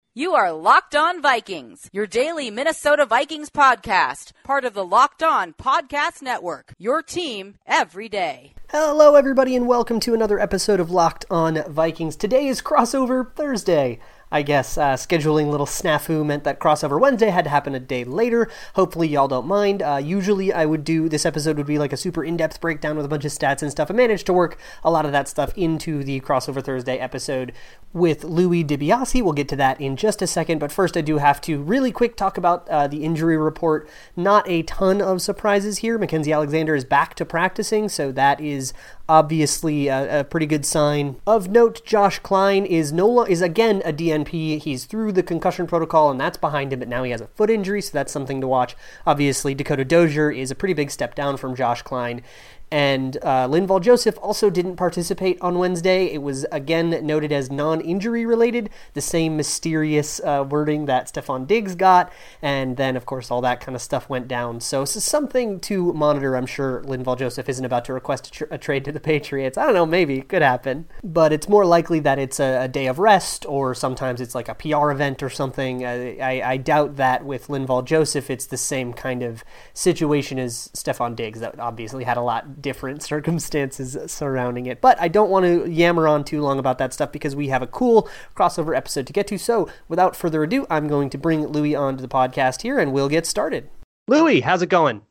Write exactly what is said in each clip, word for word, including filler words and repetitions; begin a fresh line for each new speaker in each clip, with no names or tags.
You are Locked On Vikings, your daily Minnesota Vikings podcast, part of the Locked On Podcast Network, your team every day.
Hello, everybody, and welcome to another episode of Locked On Vikings. Today is Crossover Thursday. I guess uh, scheduling little snafu meant that Crossover Wednesday had to happen a day later. Hopefully y'all don't mind. Uh, usually I would do, this episode would be like a super in-depth breakdown with a bunch of stats and stuff. I managed to work a lot of that stuff into the Crossover Thursday episode with Louis DiBiase. We'll get to that in just a second, but first I do have to really quick talk about uh, the injury report. Not a ton of surprises here. Mackensie Alexander is back to practicing, so that is obviously a, a pretty good sign. Of note, Josh Klein is no lo- is again a D N P. He's through the concussion protocol, and that's behind him, but now he has a foot injury, so that's something to watch. Obviously, Dakota Dozier is a pretty big step down from Josh Klein. And uh, Linval Joseph also didn't participate on Wednesday. It was, again, noted as non-injury related, the same mysterious uh, wording that Stefon Diggs got, and then, of course, all that kind of stuff went down. So it's something to monitor. I'm sure Linval Joseph isn't about to request a, tr- a trade to the Patriots. I don't know, maybe. It could happen. But it's more likely that it's a, a day of rest, or sometimes it's like a P R event or something. I, I, I doubt that with Linval Joseph, it's the same kind of situation as Stefon Diggs, that obviously had a lot different circumstances surrounding it. But I don't want to yammer on too long about that stuff because we have a cool crossover episode to get to. So without further ado, I'm going to bring Louis onto the podcast here and we'll get started. Louis, how's it going?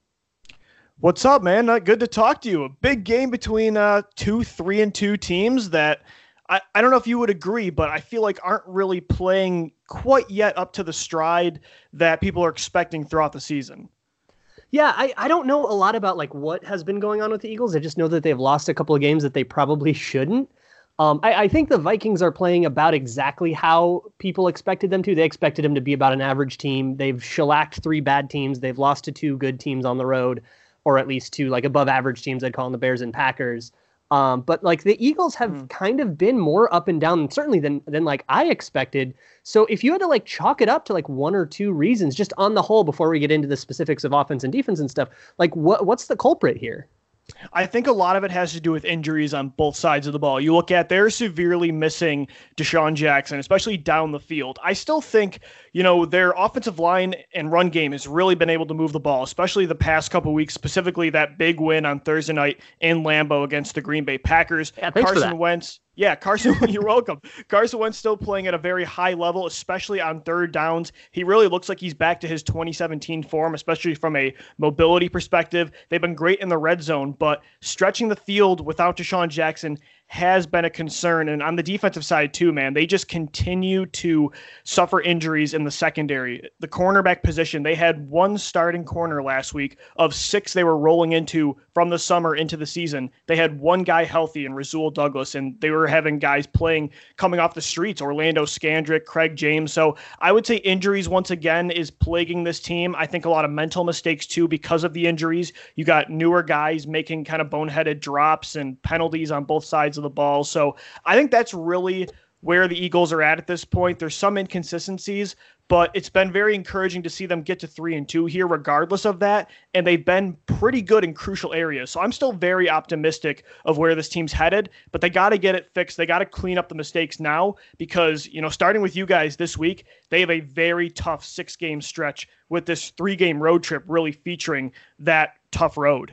What's up, man? Uh, good to talk to you. A big game between uh, two, three and two teams that I, I don't know if you would agree, but I feel like aren't really playing quite yet up to the stride that people are expecting throughout the season.
Yeah, I, I don't know a lot about like what has been going on with the Eagles. I just know that they've lost a couple of games that they probably shouldn't. Um, I, I think the Vikings are playing about exactly how people expected them to. They expected them to be about an average team. They've shellacked three bad teams. They've lost to two good teams on the road, or at least two like above average teams. I'd call them the Bears and Packers. Um, but like the Eagles have mm. kind of been more up and down, certainly than than like I expected. So if you had to like chalk it up to like one or two reasons, just on the whole, before we get into the specifics of offense and defense and stuff, like what what's the culprit here?
I think a lot of it has to do with injuries on both sides of the ball. You look at, they're severely missing DeSean Jackson, especially down the field. I still think, you know, their offensive line and run game has really been able to move the ball, especially the past couple weeks, specifically that big win on Thursday night in Lambeau against the Green Bay Packers.
Yeah, thanks
Carson
for that.
Wentz. Yeah, Carson, you're welcome. Carson Wentz still playing at a very high level, especially on third downs. He really looks like he's back to his twenty seventeen form, especially from a mobility perspective. They've been great in the red zone, but stretching the field without DeSean Jackson has been a concern. And on the defensive side too, man, they just continue to suffer injuries in the secondary. The cornerback position, they had one starting corner last week of six they were rolling into from the summer into the season. They had one guy healthy in Rasul Douglas, and they were having guys playing coming off the streets, Orlando Scandrick, Craig James. So I would say injuries once again is plaguing this team. I think a lot of mental mistakes too because of the injuries. You got newer guys making kind of boneheaded drops and penalties on both sides of the ball. So I think that's really where the Eagles are at at this point. There's some inconsistencies, but it's been very encouraging to see them get to three and two here regardless of that. And they've been pretty good in crucial areas. So I'm still very optimistic of where this team's headed, but they got to get it fixed. They got to clean up the mistakes now because, you know, starting with you guys this week, they have a very tough six game stretch with this three game road trip really featuring that tough road.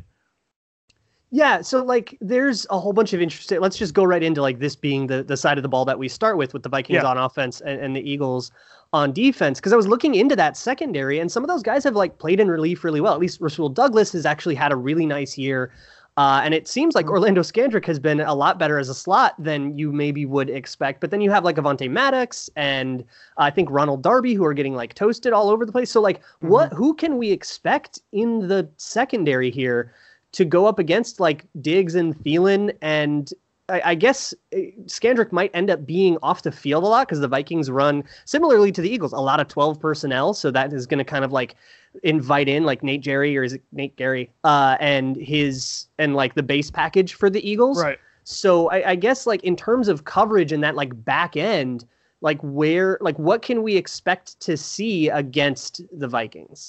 Yeah, so like there's a whole bunch of interesting, let's just go right into like this being the, the side of the ball that we start with, with the Vikings yeah. on offense and, and the Eagles on defense. Because I was looking into that secondary and some of those guys have like played in relief really well. At least Rasul Douglas has actually had a really nice year. Uh, and it seems like Orlando Scandrick has been a lot better as a slot than you maybe would expect. But then you have like Avonte Maddox and uh, I think Ronald Darby who are getting like toasted all over the place. So like mm-hmm. what, who can we expect in the secondary here to go up against like Diggs and Thielen? And I, I guess Scandrick might end up being off the field a lot because the Vikings run similarly to the Eagles, a lot of twelve personnel. So that is going to kind of like invite in like Nate Jerry or is it Nate Gary uh, and his and like the base package for the Eagles.
Right.
So I, I guess like in terms of coverage and that like back end, like where like what can we expect to see against the Vikings?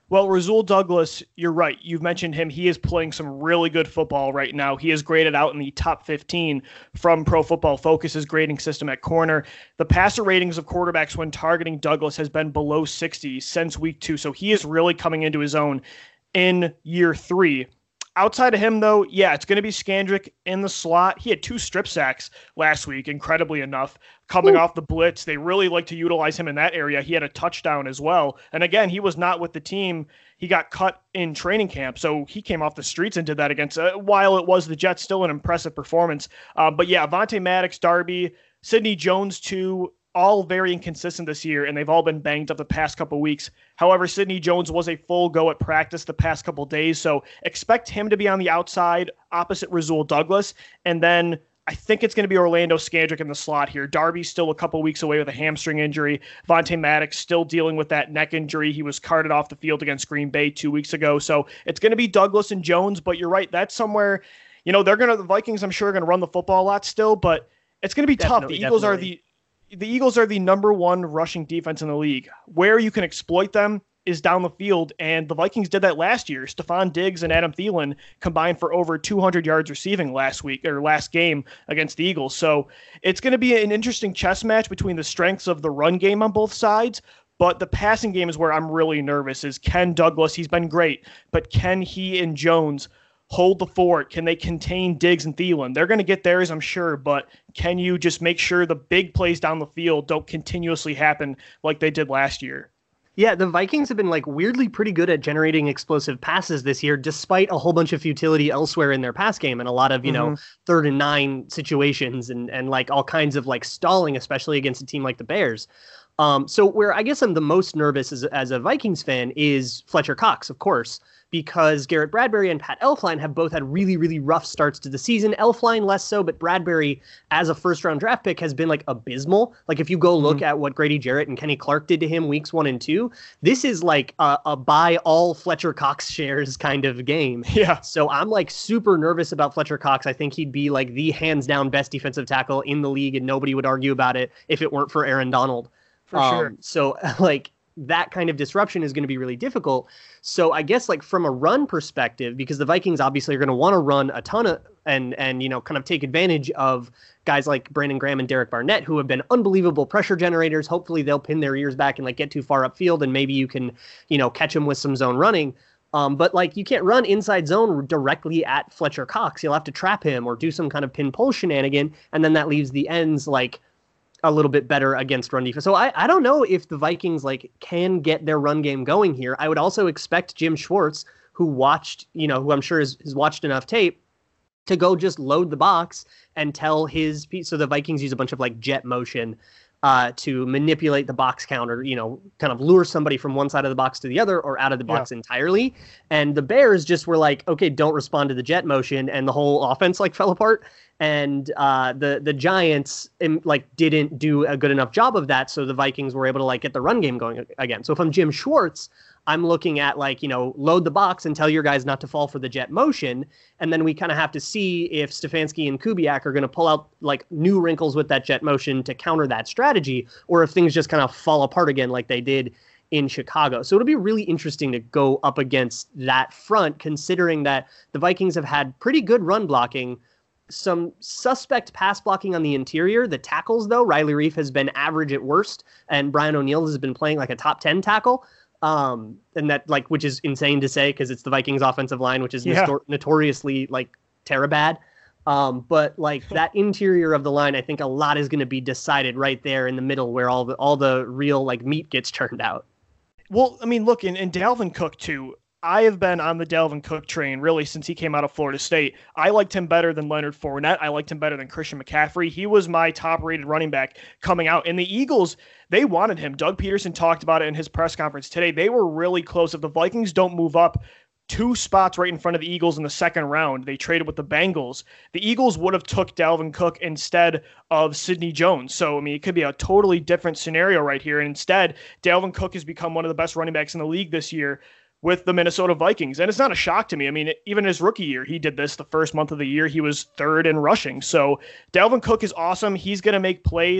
Well, Rasul Douglas, you're right. You've mentioned him. He is playing some really good football right now. He is graded out in the top fifteen from Pro Football Focus's grading system at corner. The passer ratings of quarterbacks when targeting Douglas has been below sixty since week two, so he is really coming into his own in year three. Outside of him, though, yeah, it's going to be Scandrick in the slot. He had two strip sacks last week, incredibly enough. Coming Ooh. off the blitz, they really like to utilize him in that area. He had a touchdown as well. And again, he was not with the team. He got cut in training camp, so he came off the streets and did that against, uh, while it was the Jets, still an impressive performance. Uh, but yeah, Avonte Maddox, Darby, Sidney Jones, too, all very inconsistent this year, and they've all been banged up the past couple weeks. However, Sidney Jones was a full go at practice the past couple days, so expect him to be on the outside opposite Rasul Douglas. And then I think it's going to be Orlando Scandrick in the slot here. Darby's still a couple weeks away with a hamstring injury. Avonte Maddox still dealing with that neck injury. He was carted off the field against Green Bay two weeks ago. So it's going to be Douglas and Jones, but you're right. That's somewhere, you know, they're going to, the Vikings, I'm sure, are going to run the football a lot still, but it's going to be definitely, tough. The Eagles definitely. are the, The Eagles are the number one rushing defense in the league. Where you can exploit them is down the field, and the Vikings did that last year. Stephon Diggs and Adam Thielen combined for over two hundred yards receiving last week or last game against the Eagles. So it's going to be an interesting chess match between the strengths of the run game on both sides, but the passing game is where I'm really nervous. Is Ken Douglas? He's been great, but can he and Jones hold the fort? Can they contain Diggs and Thielen? They're going to get theirs, I'm sure, but can you just make sure the big plays down the field don't continuously happen like they did last year?
Yeah, the Vikings have been like weirdly pretty good at generating explosive passes this year, despite a whole bunch of futility elsewhere in their pass game and a lot of, you mm-hmm. know, third and nine situations and, and like all kinds of like stalling, especially against a team like the Bears. Um, so where I guess I'm the most nervous as, as a Vikings fan is Fletcher Cox, of course, because Garrett Bradbury and Pat Elflein have both had really, really rough starts to the season. Elflein less so, but Bradbury as a first-round draft pick has been like abysmal. Like if you go look mm-hmm. at what Grady Jarrett and Kenny Clark did to him weeks one and two, this is like a, a buy all Fletcher Cox shares kind of game.
Yeah.
So I'm like super nervous about Fletcher Cox. I think he'd be like the hands down best defensive tackle in the league, and nobody would argue about it if it weren't for Aaron Donald.
For
um,
sure.
So like that kind of disruption is going to be really difficult. So I guess like from a run perspective, because the Vikings obviously are going to want to run a ton of and, and, you know, kind of take advantage of guys like Brandon Graham and Derek Barnett, who have been unbelievable pressure generators. Hopefully they'll pin their ears back and like get too far upfield and maybe you can, you know, catch them with some zone running. Um, but like you can't run inside zone directly at Fletcher Cox. You'll have to trap him or do some kind of pin pull shenanigan. And then that leaves the ends like a little bit better against run defense. So I, I don't know if the Vikings like can get their run game going here. I would also expect Jim Schwartz, who watched, you know, who I'm sure has, has watched enough tape to go just load the box and tell his piece. So the Vikings use a bunch of like jet motion uh, to manipulate the box count or, you know, kind of lure somebody from one side of the box to the other or out of the box yeah. entirely. And the Bears just were like, okay, don't respond to the jet motion. And the whole offense like fell apart. And uh, the the Giants um, like didn't do a good enough job of that, so the Vikings were able to like get the run game going again. So if I'm Jim Schwartz, I'm looking at like, you know, load the box and tell your guys not to fall for the jet motion, and then we kind of have to see if Stefanski and Kubiak are going to pull out like new wrinkles with that jet motion to counter that strategy, or if things just kind of fall apart again like they did in Chicago. So it'll be really interesting to go up against that front, considering that the Vikings have had pretty good run blocking. Some suspect pass blocking on the interior. The tackles, though, Riley Reif has been average at worst, and Brian O'Neill has been playing like a top ten tackle. Um, and that, like, which is insane to say because it's the Vikings offensive line, which is yeah. notor- notoriously like terribad. Um, but like that interior of the line, I think a lot is going to be decided right there in the middle where all the all the real like meat gets turned out.
Well, I mean, look, and, and Dalvin Cook too. I have been on the Dalvin Cook train really since he came out of Florida State. I liked him better than Leonard Fournette. I liked him better than Christian McCaffrey. He was my top-rated running back coming out. And the Eagles, they wanted him. Doug Peterson talked about it in his press conference today. They were really close. If the Vikings don't move up two spots right in front of the Eagles in the second round, they traded with the Bengals, the Eagles would have took Dalvin Cook instead of Sidney Jones. So, I mean, it could be a totally different scenario right here. And instead, Dalvin Cook has become one of the best running backs in the league this year with the Minnesota Vikings. And it's not a shock to me. I mean, even his rookie year, he did this the first month of the year. He was third in rushing. So Dalvin Cook is awesome. He's going to make plays.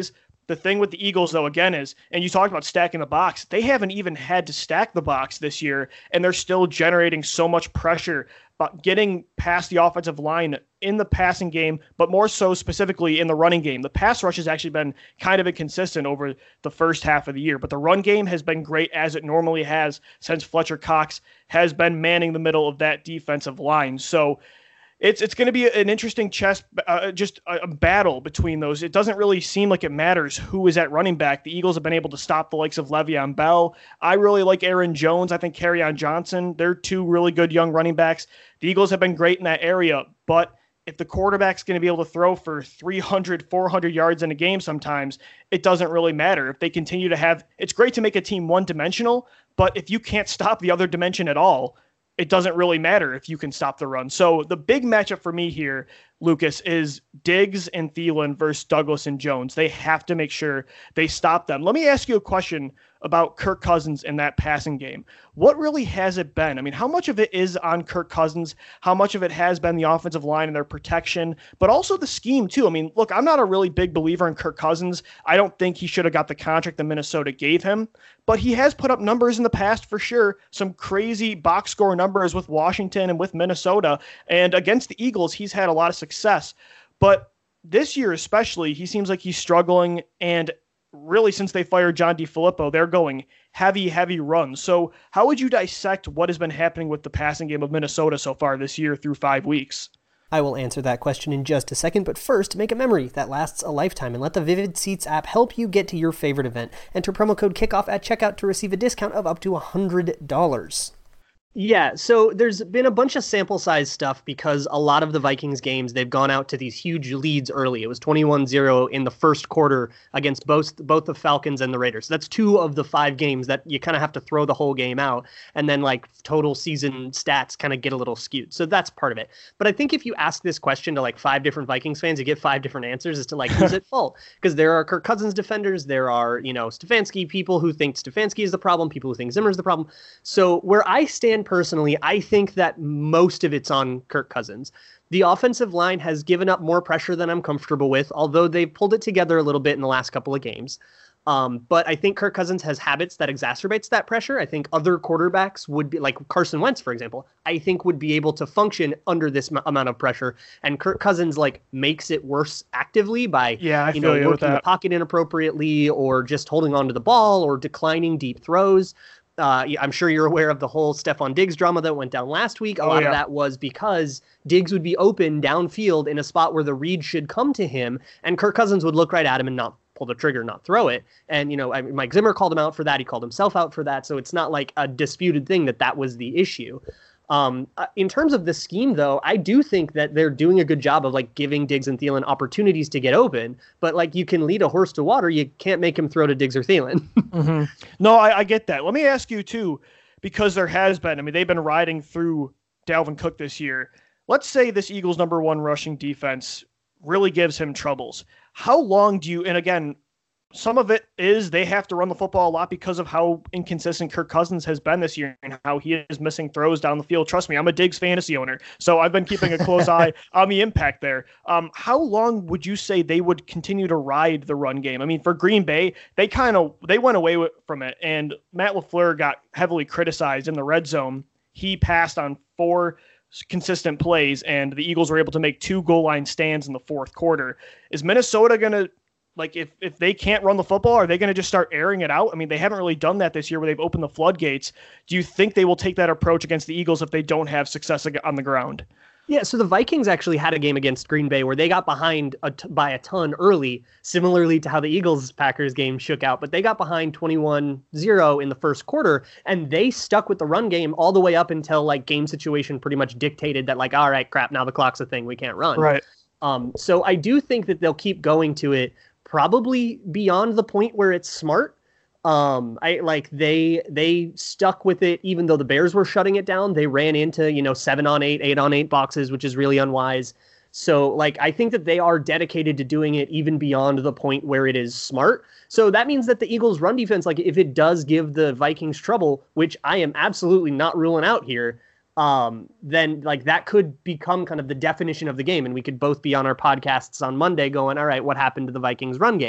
The thing with the Eagles, though, again, is, and you talked about stacking the box, they haven't even had to stack the box this year, and they're still generating so much pressure, but getting past the offensive line in the passing game, but more so specifically in the running game. The pass rush has actually been kind of inconsistent over the first half of the year, but the run game has been great as it normally has since Fletcher Cox has been manning the middle of that defensive line. So It's it's going to be an interesting chess, uh, just a, a battle between those. It doesn't really seem like it matters who is at running back. The Eagles have been able to stop the likes of Le'Veon Bell. I really like Aaron Jones. I think Kerryon Johnson. They're two really good young running backs. The Eagles have been great in that area, but if the quarterback's going to be able to throw for three hundred, four hundred yards in a game sometimes, it doesn't really matter. If they continue to have, it's great to make a team one-dimensional, but if you can't stop the other dimension at all, it doesn't really matter if you can stop the run. So the big matchup for me here, Lucas, is Diggs and Thielen versus Douglas and Jones. They have to make sure they stop them. Let me ask you a question about Kirk Cousins in that passing game. What really has it been? I mean, how much of it is on Kirk Cousins? How much of it has been the offensive line and their protection, but also the scheme too? I mean, look, I'm not a really big believer in Kirk Cousins. I don't think he should have got the contract that Minnesota gave him, but he has put up numbers in the past for sure. Some crazy box score numbers with Washington and with Minnesota, and against the Eagles, he's had a lot of success. But this year especially, he seems like he's struggling, and really since they fired John DeFilippo, they're going heavy, heavy runs. So how would you dissect what has been happening with the passing game of Minnesota so far this year through five weeks?
I will answer that question in just a second, but first, make a memory that lasts a lifetime and let the Vivid Seats app help you get to your favorite event. Enter promo code KICKOFF at checkout to receive a discount of up to one hundred dollars. Yeah, so there's been a bunch of sample size stuff because a lot of the Vikings games, they've gone out to these huge leads early. It was twenty-one zero in the first quarter against both both the Falcons and the Raiders. So that's two of the five games that you kind of have to throw the whole game out, and then like total season stats kind of get a little skewed. So that's part of it. But I think if you ask this question to like five different Vikings fans, you get five different answers as to like who's at fault. Because there are Kirk Cousins defenders, there are, you know, Stefanski people who think Stefanski is the problem, people who think Zimmer is the problem. So where I stand personally, I think that most of it's on Kirk Cousins. The offensive line has given up more pressure than I'm comfortable with, although they've pulled it together a little bit in the last couple of games. Um, but I think Kirk Cousins has habits that exacerbates that pressure. I think other quarterbacks would be, like Carson Wentz, for example, I think would be able to function under this m- amount of pressure. And Kirk Cousins like makes it worse actively by
yeah, I
you
feel
know
you
working the pocket inappropriately or just holding on to the ball or declining deep throws. Uh, I'm sure you're aware of the whole Stephon Diggs drama that went down last week. A
oh,
lot
yeah.
of that was because Diggs would be open downfield in a spot where the read should come to him, and Kirk Cousins would look right at him and not pull the trigger, not throw it. And, you know, I mean, Mike Zimmer called him out for that. He called himself out for that. So it's not like a disputed thing that that was the issue. Um, in terms of the scheme, though, I do think that they're doing a good job of like giving Diggs and Thielen opportunities to get open. But like you can lead a horse to water, you can't make him throw to Diggs or Thielen.
mm-hmm. No, I, I get that. Let me ask you too, because there has been, I mean, they've been riding through Dalvin Cook this year. Let's say this Eagles number one rushing defense really gives him troubles. How long do you, and again, some of it is they have to run the football a lot because of how inconsistent Kirk Cousins has been this year and how he is missing throws down the field. Trust me, I'm a Diggs fantasy owner, so I've been keeping a close eye on the impact there. Um, how long would you say they would continue to ride the run game? I mean, for Green Bay, they kind of they went away with, from it, and Matt LaFleur got heavily criticized in the red zone. He passed on four consistent plays, and the Eagles were able to make two goal line stands in the fourth quarter. Is Minnesota going to, like, if, if they can't run the football, are they going to just start airing it out? I mean, they haven't really done that this year where they've opened the floodgates. Do you think they will take that approach against the Eagles if they don't have success on the ground?
Yeah, so the Vikings actually had a game against Green Bay where they got behind a t- by a ton early, similarly to how the Eagles-Packers game shook out. But they got behind twenty-one zero in the first quarter, and they stuck with the run game all the way up until like game situation pretty much dictated that, like, all right, crap, now the clock's a thing, we can't run.
Right.
Um, so I do think that they'll keep going to it, probably beyond the point where it's smart. Um, I like they they stuck with it even though the Bears were shutting it down. They ran into, you know, seven on eight, eight on eight boxes, which is really unwise. So like I think that they are dedicated to doing it even beyond the point where it is smart. So that means that the Eagles' run defense, like if it does give the Vikings trouble, which I am absolutely not ruling out here, um, then like that could become kind of the definition of the game, and we could both be on our podcasts on Monday going, all right, what happened to the Vikings' run game?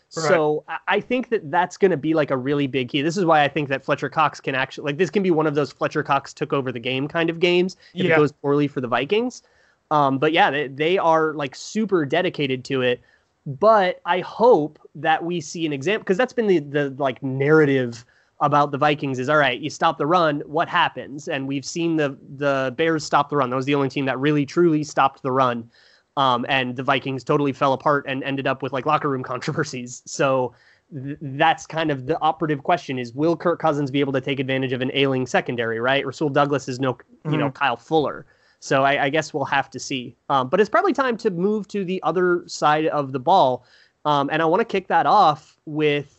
Right. So I think that that's going to be like a really big key. This is why I think that Fletcher Cox can actually, like, this can be one of those Fletcher Cox took over the game kind of games if yeah. it goes poorly for the Vikings. Um, but yeah, they, they are like super dedicated to it. But I hope that we see an example, because that's been the, the like narrative about the Vikings is, all right, you stop the run, what happens? And we've seen the the Bears stop the run. That was the only team that really truly stopped the run. Um, and the Vikings totally fell apart and ended up with like locker room controversies. So th- that's kind of the operative question is, will Kirk Cousins be able to take advantage of an ailing secondary, right? Rasul Douglas is no, mm-hmm. you know, Kyle Fuller. So I, I guess we'll have to see. Um, but it's probably time to move to the other side of the ball. Um, and I want to kick that off with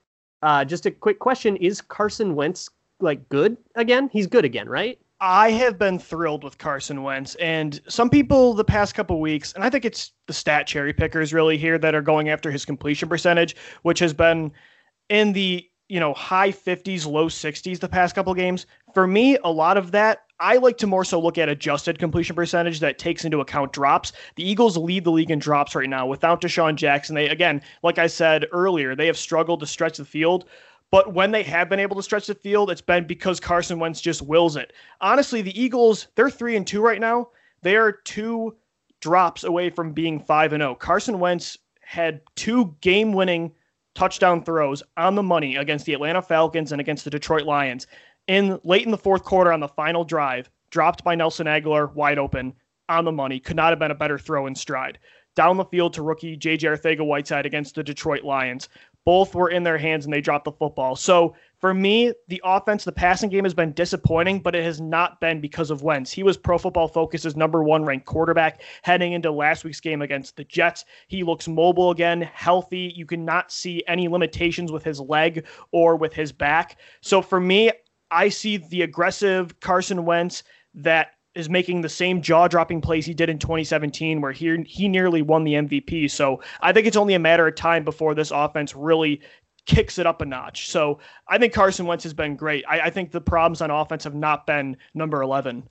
uh, just a quick question. Is Carson Wentz like good again? He's good again, right?
I have been thrilled with Carson Wentz, and some people the past couple weeks, and I think it's the stat cherry pickers really here that are going after his completion percentage, which has been in the, you know, high fifties, low sixties the past couple games. For me, a lot of that, I like to more so look at adjusted completion percentage that takes into account drops. The Eagles lead the league in drops right now without Deshaun Jackson. They, again, like I said earlier, they have struggled to stretch the field. But when they have been able to stretch the field, it's been because Carson Wentz just wills it. Honestly, the Eagles, they're three and two right now. They are two drops away from being five and oh. Carson Wentz had two game-winning touchdown throws on the money against the Atlanta Falcons and against the Detroit Lions. In late in the fourth quarter on the final drive, dropped by Nelson Aguilar, wide open, on the money. Could not have been a better throw in stride. Down the field to rookie J J Arcega-Whiteside against the Detroit Lions. Both were in their hands and they dropped the football. So for me, the offense, the passing game has been disappointing, but it has not been because of Wentz. He was Pro Football Focus's number one ranked quarterback heading into last week's game against the Jets. He looks mobile again, healthy. You cannot see any limitations with his leg or with his back. So for me, I see the aggressive Carson Wentz that is making the same jaw-dropping plays he did in twenty seventeen, where he, he nearly won the M V P. So I think it's only a matter of time before this offense really kicks it up a notch. So I think Carson Wentz has been great. I, I think the problems on offense have not been number eleven.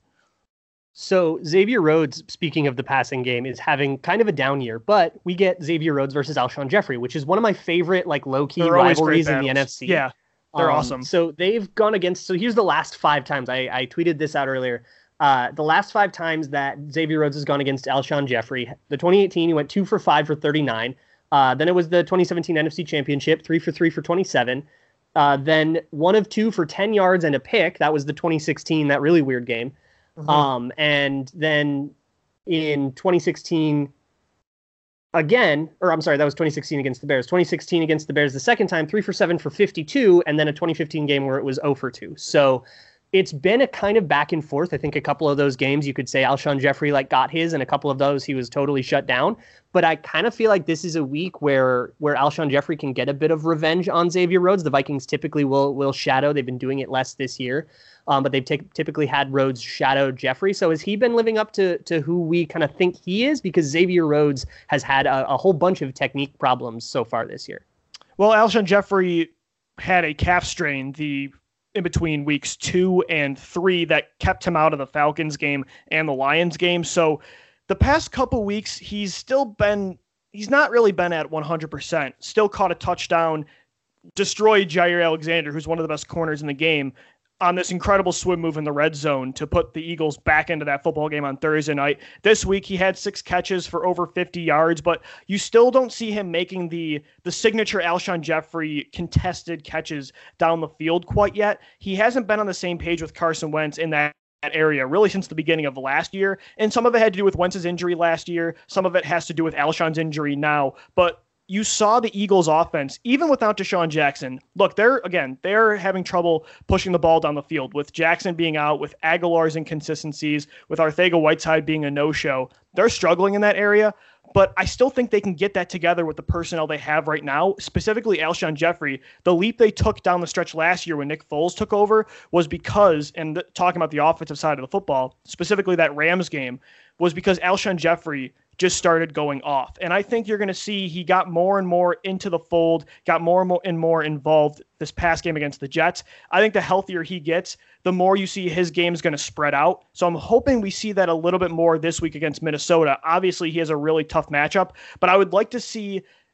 So Xavier Rhodes, speaking of the passing game, is having kind of a down year, but we get Xavier Rhodes versus Alshon Jeffrey, which is one of my favorite like low-key
They're
rivalries in the N F C.
Yeah, they're
um,
awesome.
So they've gone against, so here's the last five times. I, I tweeted this out earlier. Uh, the last five times that Xavier Rhodes has gone against Alshon Jeffrey, the twenty eighteen, he went two for five for thirty-nine. Uh, then it was the twenty seventeen N F C Championship, three for three for twenty-seven. Uh, then one of two for ten yards and a pick. That was the twenty sixteen, that really weird game. Mm-hmm. Um, and then in twenty sixteen, again, or I'm sorry, that was twenty sixteen against the Bears. twenty sixteen against the Bears the second time, three for seven for fifty-two, and then a twenty fifteen game where it was zero for two. So it's been a kind of back and forth. I think a couple of those games you could say Alshon Jeffrey like got his, and a couple of those he was totally shut down. But I kind of feel like this is a week where where Alshon Jeffrey can get a bit of revenge on Xavier Rhodes. The Vikings typically will will shadow. They've been doing it less this year, um, but they've t- typically had Rhodes shadow Jeffrey. So has he been living up to to who we kind of think he is? Because Xavier Rhodes has had a, a whole bunch of technique problems so far this year.
Well, Alshon Jeffrey had a calf strain the in between weeks two and three that kept him out of the Falcons game and the Lions game. So the past couple weeks, he's still been, he's not really been at one hundred percent. Still caught a touchdown, destroyed Jair Alexander, who's one of the best corners in the game, on this incredible swim move in the red zone to put the Eagles back into that football game on Thursday night. This week, he had six catches for over fifty yards, but you still don't see him making the the signature Alshon Jeffrey contested catches down the field quite yet. He hasn't been on the same page with Carson Wentz in that area really since the beginning of last year, and some of it had to do with Wentz's injury last year. Some of it has to do with Alshon's injury now, but you saw the Eagles offense, even without Deshaun Jackson. Look, they're, again, they're having trouble pushing the ball down the field with Jackson being out, with Aguilar's inconsistencies, with Arcega-Whiteside being a no-show. They're struggling in that area, but I still think they can get that together with the personnel they have right now, specifically Alshon Jeffrey. The leap they took down the stretch last year when Nick Foles took over was because, and th- talking about the offensive side of the football, specifically that Rams game, was because Alshon Jeffrey just started going off. And I think you're going to see he got more and more into the fold, got more and more and more involved this past game against the Jets. I think the healthier he gets, the more you see his game is going to spread out. So I'm hoping we see that a little bit more this week against Minnesota. Obviously, he has a really tough matchup, but I would like to see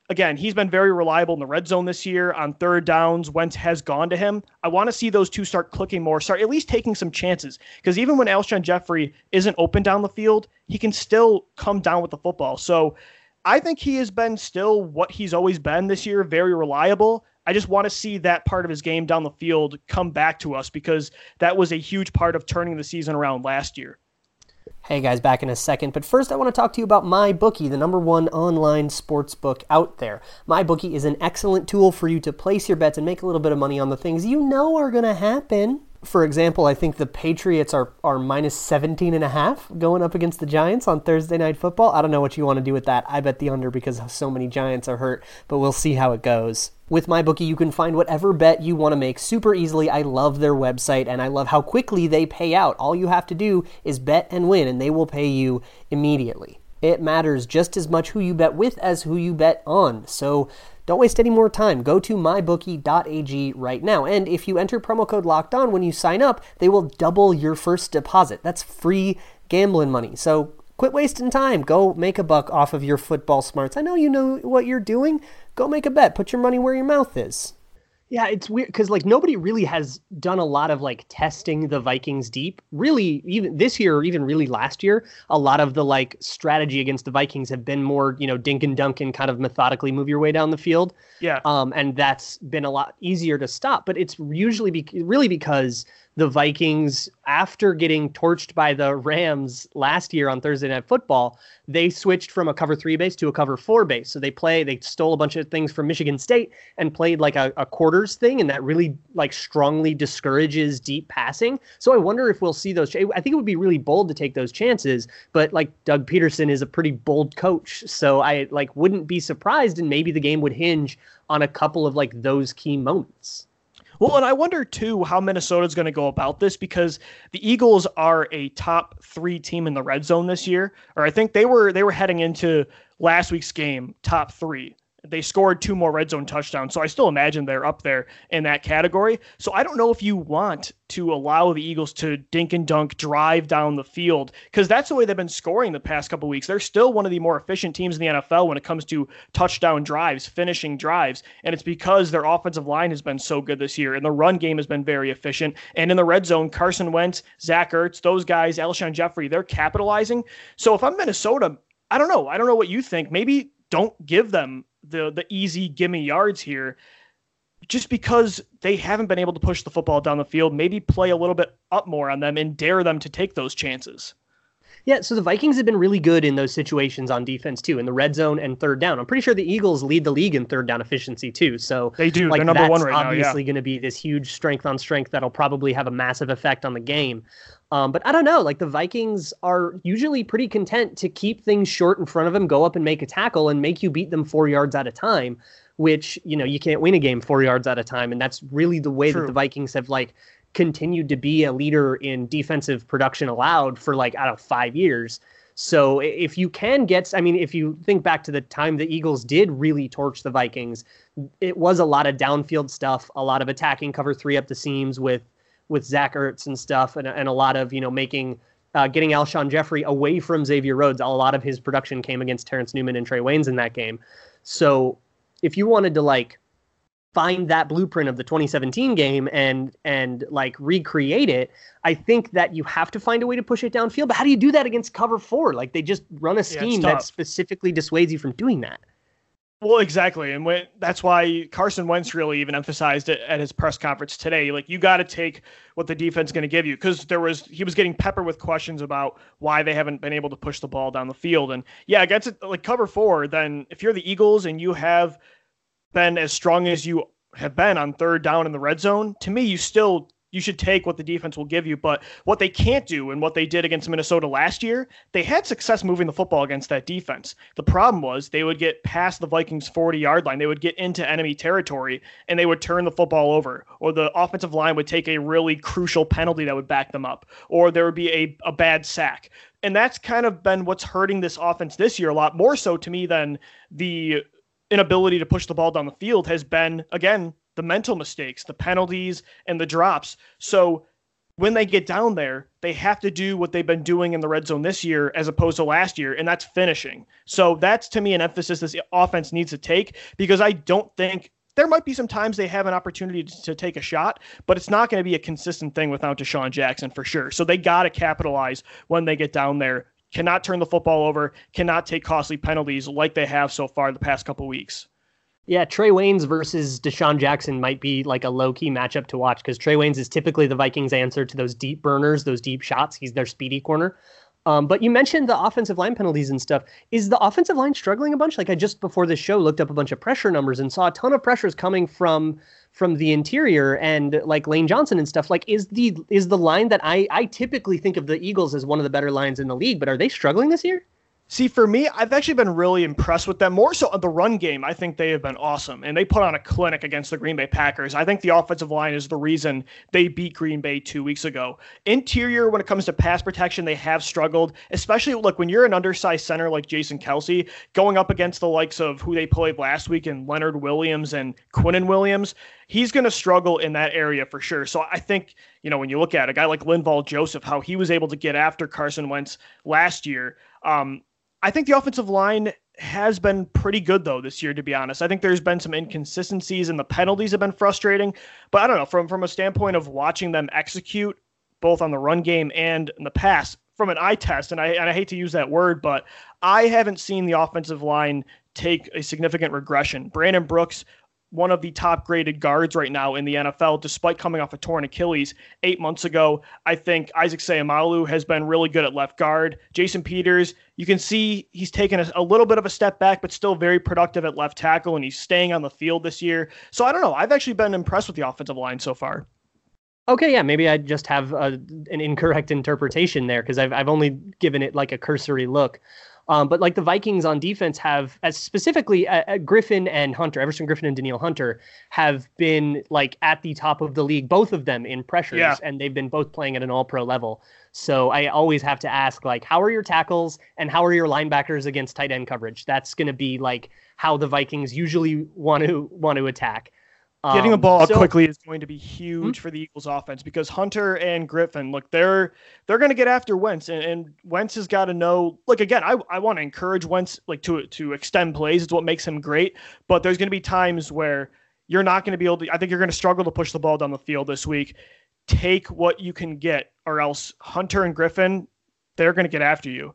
again, he's been very reliable in the red zone this year. On third downs, Wentz has gone to him. I want to see those two start clicking more, start at least taking some chances. Because even when Alshon Jeffrey isn't open down the field, he can still come down with the football. So I think he has been still what he's always been this year, very reliable. I just want to see that part of his game down the field come back to us, because that was a huge part of turning the season around last year.
Hey guys, back in a second, but first I want to talk to you about MyBookie, the number one online sports book out there. MyBookie is an excellent tool for you to place your bets and make a little bit of money on the things you know are going to happen. For example, I think the Patriots are, are minus seventeen and a half going up against the Giants on Thursday Night Football. I don't know what you want to do with that. I bet the under because so many Giants are hurt, but we'll see how it goes. With MyBookie, you can find whatever bet you want to make super easily. I love their website, and I love how quickly they pay out. All you have to do is bet and win, and they will pay you immediately. It matters just as much who you bet with as who you bet on. So don't waste any more time. Go to my bookie dot a g right now. And if you enter promo code LOCKEDON when you sign up, they will double your first deposit. That's free gambling money. So quit wasting time. Go make a buck off of your football smarts. I know you know what you're doing. Go make a bet. Put your money where your mouth is. Yeah, it's weird because like nobody really has done a lot of like testing the Vikings deep. Really, even this year or even really last year, a lot of the like strategy against the Vikings have been more, you know, dink and dunk and kind of methodically move your way down the field.
Yeah.
Um, and that's been a lot easier to stop. But it's usually be- really because the Vikings, after getting torched by the Rams last year on Thursday Night Football, they switched from a cover three base to a cover four base. So they play, they stole a bunch of things from Michigan State and played like a, a quarters thing. And that really like strongly discourages deep passing. So I wonder if we'll see those. I think it would be really bold to take those chances, but like Doug Peterson is a pretty bold coach. So I like wouldn't be surprised. And maybe the game would hinge on a couple of like those key moments.
Well, and I wonder, too, how Minnesota's going to go about this, because the Eagles are a top three team in the red zone this year. Or I think they were they were heading into last week's game top three. They scored two more red zone touchdowns, so I still imagine they're up there in that category. So I don't know if you want to allow the Eagles to dink and dunk, drive down the field, because that's the way they've been scoring the past couple of weeks. They're still one of the more efficient teams in the N F L when it comes to touchdown drives, finishing drives, and it's because their offensive line has been so good this year, and the run game has been very efficient. And in the red zone, Carson Wentz, Zach Ertz, those guys, Alshon Jeffrey, they're capitalizing. So if I'm Minnesota, I don't know. I don't know what you think. Maybe don't give them the the easy gimme yards here, just because they haven't been able to push the football down the field. Maybe play a little bit up more on them and dare them to take those chances.
Yeah, so the Vikings have been really good in those situations on defense too, in the red zone and third down. I'm pretty sure the Eagles lead the league in third down efficiency too. So
they do.
Like,
They're number
that's
one right now.
Obviously,
yeah.
going to be this huge strength on strength that'll probably have a massive effect on the game. Um, but I don't know. Like the Vikings are usually pretty content to keep things short in front of them, go up and make a tackle, and make you beat them four yards at a time. Which, you know, you can't win a game four yards at a time, and that's really the way
True.
that the Vikings have like continued to be a leader in defensive production allowed for like I don't know five years. So if you can get, I mean, if you think back to the time the Eagles did really torch the Vikings, it was a lot of downfield stuff, a lot of attacking cover three up the seams with with Zach Ertz and stuff, and, and a lot of, you know, making, uh, getting Alshon Jeffrey away from Xavier Rhodes. A lot of his production came against Terrence Newman and Trey Waynes in that game. So if you wanted to like find that blueprint of the twenty seventeen game and and like recreate it, I think that you have to find a way to push it downfield. But how do you do that against cover four? Like they just run a scheme
yeah,
that specifically dissuades you from doing that.
Well, exactly. And when, that's why Carson Wentz really even emphasized it at his press conference today. Like, you got to take what the defense is going to give you, because there was he was getting peppered with questions about why they haven't been able to push the ball down the field. And yeah, against it, like cover four, then if you're the Eagles and you have been as strong as you have been on third down in the red zone, to me, you still you should take what the defense will give you. But what they can't do, and what they did against Minnesota last year, they had success moving the football against that defense. The problem was they would get past the Vikings forty-yard line. They would get into enemy territory, and they would turn the football over. Or the offensive line would take a really crucial penalty that would back them up. Or there would be a, a bad sack. And that's kind of been what's hurting this offense this year a lot, more so to me than the inability to push the ball down the field has been, again, the mental mistakes, the penalties, and the drops. So when they get down there, they have to do what they've been doing in the red zone this year as opposed to last year, and that's finishing. So that's, to me, an emphasis this offense needs to take, because I don't think there might be some times they have an opportunity to, to take a shot, but it's not going to be a consistent thing without Deshaun Jackson for sure. So they got to capitalize when they get down there. Cannot turn the football over, cannot take costly penalties like they have so far the past couple weeks.
Yeah, Trey Waynes versus Deshaun Jackson might be like a low-key matchup to watch, because Trey Waynes is typically the Vikings' answer to those deep burners, those deep shots. He's their speedy corner. Um, but you mentioned the offensive line penalties and stuff. Is the offensive line struggling a bunch? Like, I just before this show looked up a bunch of pressure numbers and saw a ton of pressures coming from from the interior and like Lane Johnson and stuff. Like, is the is the line that I I typically think of the Eagles as one of the better lines in the league, but are they struggling this year?
See, for me, I've actually been really impressed with them. More so on the run game, I think they have been awesome. And they put on a clinic against the Green Bay Packers. I think the offensive line is the reason they beat Green Bay two weeks ago. Interior, when it comes to pass protection, they have struggled. Especially, look, when you're an undersized center like Jason Kelce, going up against the likes of who they played last week in Leonard Williams and Quinnen Williams, he's going to struggle in that area for sure. So I think, you know, when you look at a guy like Linval Joseph, how he was able to get after Carson Wentz last year, um, I think the offensive line has been pretty good, though, this year, to be honest. I think there's been some inconsistencies, and the penalties have been frustrating. But I don't know, from, from a standpoint of watching them execute, both on the run game and in the pass, from an eye test, and I, and I hate to use that word, but I haven't seen the offensive line take a significant regression. Brandon Brooks, one of the top graded guards right now in the N F L, despite coming off a torn Achilles eight months ago. I think Isaac Seumalo has been really good at left guard. Jason Peters, you can see he's taken a, a little bit of a step back, but still very productive at left tackle, and he's staying on the field this year. So I don't know. I've actually been impressed with the offensive line so far.
Okay, yeah, maybe I just have a, an incorrect interpretation there, because I've I've only given it like a cursory look. Um, but like the Vikings on defense have, as specifically uh, uh, Griffin and Hunter, Everson Griffin and Danielle Hunter, have been like at the top of the league, both of them in pressures,
yeah.
and they've been both playing at an all-pro level. So I always have to ask, like, how are your tackles and how are your linebackers against tight end coverage? That's going to be like how the Vikings usually want to want to attack.
Getting the ball
um, so,
up quickly is going to be huge
hmm?
for the Eagles offense, because Hunter and Griffin, look, they're they're going to get after Wentz, and, and Wentz has got to know. Look, again, I, I want to encourage Wentz like to to extend plays. It's what makes him great. But there's going to be times where you're not going to be able to. I think you're going to struggle to push the ball down the field this week. Take what you can get, or else Hunter and Griffin, they're going to get after you.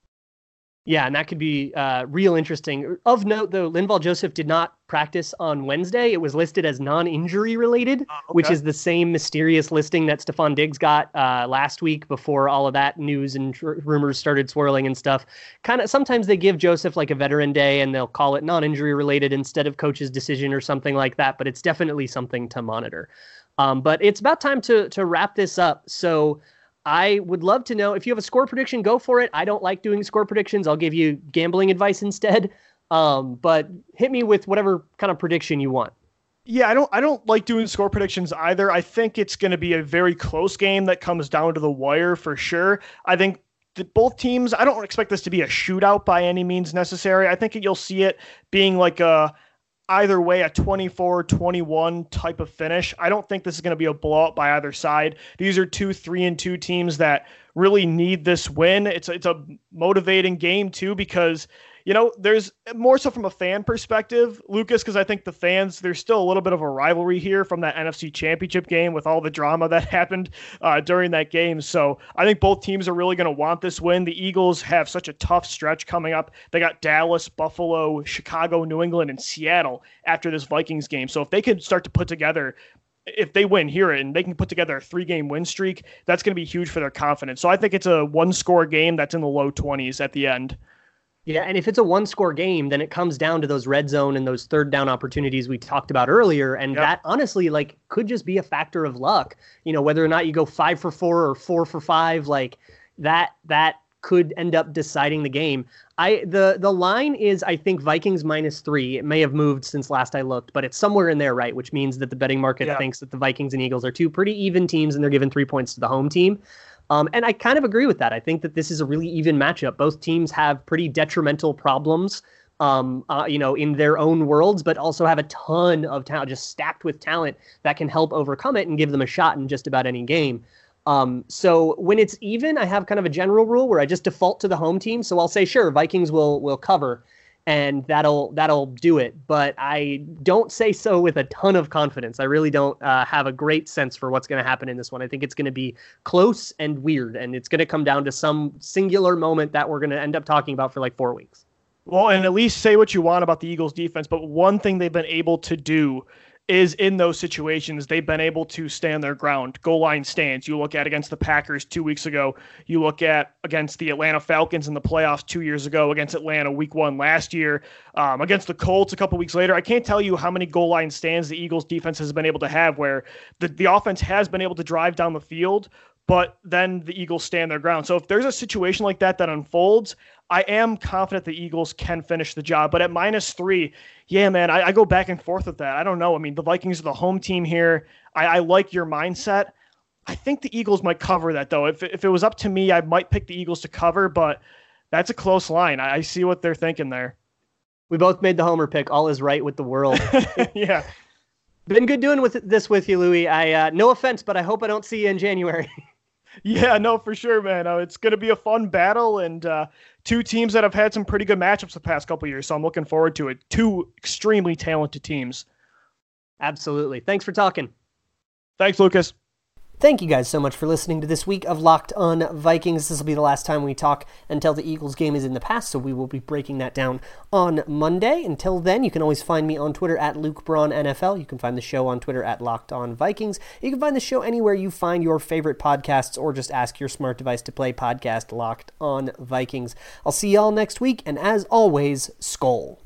Yeah, and that could be uh, real interesting. Of note, though, Linval Joseph did not practice on Wednesday. It was listed as non-injury related, uh, okay. which is the same mysterious listing that Stephon Diggs got uh, last week before all of that news and tr- rumors started swirling and stuff. Kind of sometimes they give Joseph like a veteran day and they'll call it non-injury related instead of coach's decision or something like that, but it's definitely something to monitor. Um, but it's about time to to wrap this up. So I would love to know if you have a score prediction, go for it. I don't like doing score predictions. I'll give you gambling advice instead. Um, but hit me with whatever kind of prediction you want.
Yeah, I don't I don't like doing score predictions either. I think it's going to be a very close game that comes down to the wire for sure. I think that both teams, I don't expect this to be a shootout by any means necessary. I think you'll see it being like a either way, a twenty-four twenty-one type of finish. I don't think this is going to be a blowout by either side. These are two three and two teams that really need this win. It's it's a motivating game too, because you know, there's more so from a fan perspective, Lucas, because I think the fans, there's still a little bit of a rivalry here from that N F C Championship game with all the drama that happened uh, during that game. So I think both teams are really going to want this win. The Eagles have such a tough stretch coming up. They got Dallas, Buffalo, Chicago, New England, and Seattle after this Vikings game. So if they could start to put together, if they win here and they can put together a three-game win streak, that's going to be huge for their confidence. So I think it's a one-score game that's in the low twenties at the end.
Yeah, and if it's a one-score game, then it comes down to those red zone and those third down opportunities we talked about earlier, and yep. that honestly, like, could just be a factor of luck. You know, whether or not you go five for four or four for five, like that, that could end up deciding the game. I the the line is, I think, Vikings minus three. It may have moved since last I looked, but it's somewhere in there, right? Which means that the betting market yeah. thinks that the Vikings and Eagles are two pretty even teams, and they're giving three points to the home team. Um, and I kind of agree with that. I think that this is a really even matchup. Both teams have pretty detrimental problems, um, uh, you know, in their own worlds, but also have a ton of talent, just stacked with talent that can help overcome it and give them a shot in just about any game. Um, so when it's even, I have kind of a general rule where I just default to the home team. So I'll say, sure, Vikings will will cover, and that'll that'll do it. But I don't say so with a ton of confidence. I really don't uh, have a great sense for what's going to happen in this one. I think it's going to be close and weird, and it's going to come down to some singular moment that we're going to end up talking about for like four weeks.
Well, and at least say what you want about the Eagles defense, but one thing they've been able to do is in those situations, they've been able to stand their ground, goal line stands. You look at against the Packers two weeks ago. You look at against the Atlanta Falcons in the playoffs two years ago, against Atlanta week one last year, um, against the Colts a couple weeks later. I can't tell you how many goal line stands the Eagles defense has been able to have where the, the offense has been able to drive down the field, but then the Eagles stand their ground. So if there's a situation like that that unfolds, I am confident the Eagles can finish the job. But at minus three, yeah, man, I, I go back and forth with that. I don't know. I mean, the Vikings are the home team here. I, I like your mindset. I think the Eagles might cover that, though. If, if it was up to me, I might pick the Eagles to cover, but that's a close line. I, I see what they're thinking there.
We both made the homer pick. All is right with the world.
Yeah.
Been good doing with this with you, Louie. I uh, no offense, but I hope I don't see you in January.
Yeah, no, for sure, man. Uh, it's going to be a fun battle, and uh, two teams that have had some pretty good matchups the past couple of years, so I'm looking forward to it. Two extremely talented teams.
Absolutely. Thanks for talking.
Thanks, Lucas.
Thank you guys so much for listening to this week of Locked On Vikings. This will be the last time we talk until the Eagles game is in the past, so we will be breaking that down on Monday. Until then, you can always find me on Twitter at Luke Braun N F L. You can find the show on Twitter at Locked On Vikings. You can find the show anywhere you find your favorite podcasts, or just ask your smart device to play podcast Locked On Vikings. I'll see y'all next week, and as always, Skol.